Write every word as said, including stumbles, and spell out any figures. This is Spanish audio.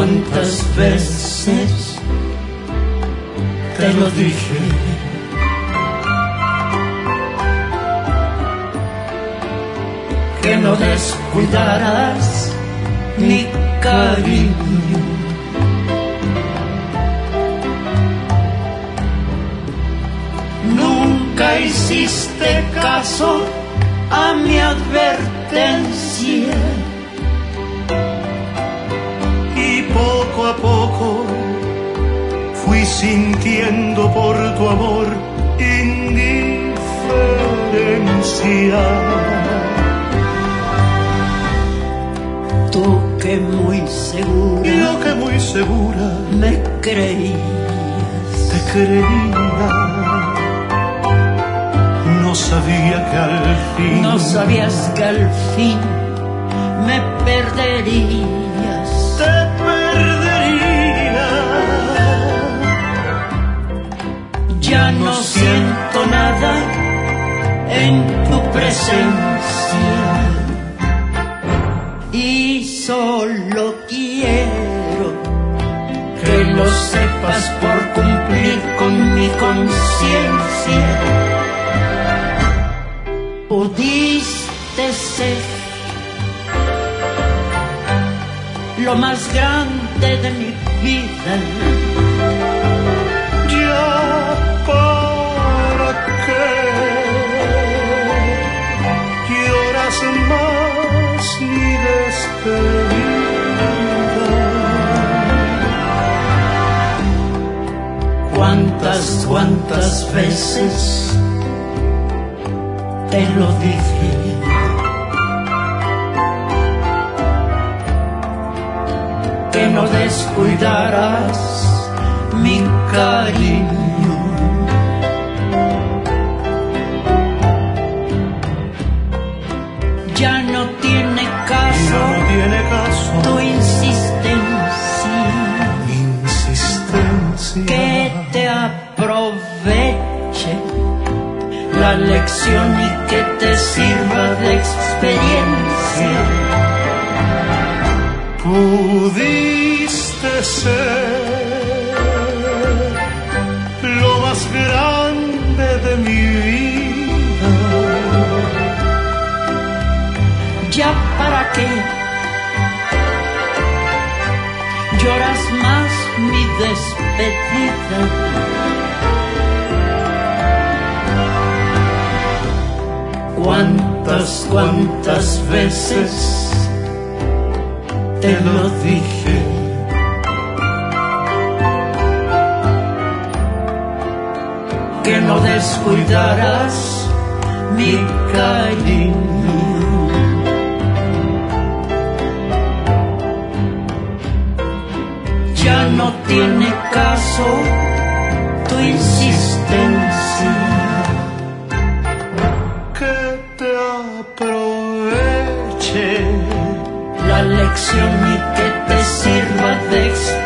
cuántas veces te lo dije. Que no descuidaras mi cariño. Nunca hiciste caso a mi advertencia. Y poco a poco fui sintiendo por tu amor indiferencia. Tú que muy segura, yo que muy segura me creías, te creía. No sabía que al fin, no sabías que al fin me perderías. Te perdería. Ya no siento nada en tu presencia. Y solo quiero que lo sepas por cumplir con mi conciencia. Pudiste ser lo más grande de mi vida. Ya para qué lloras más mi despedida. Cuántas, cuántas veces te lo dije. Que no descuidaras mi cariño. Ya no tiene caso, no tiene caso tu insistencia, insistencia. Que te aproveche la lección y que te sirva de experiencia. Pudiste ser lo más grande de mi vida. ¿Ya para qué lloras más mi despedida? Cuántas, cuántas veces te lo dije. Que no descuidaras mi cariño. Ya no tiene caso tu insistencia. Que te aproveche la lección y que te sirva de experiencia.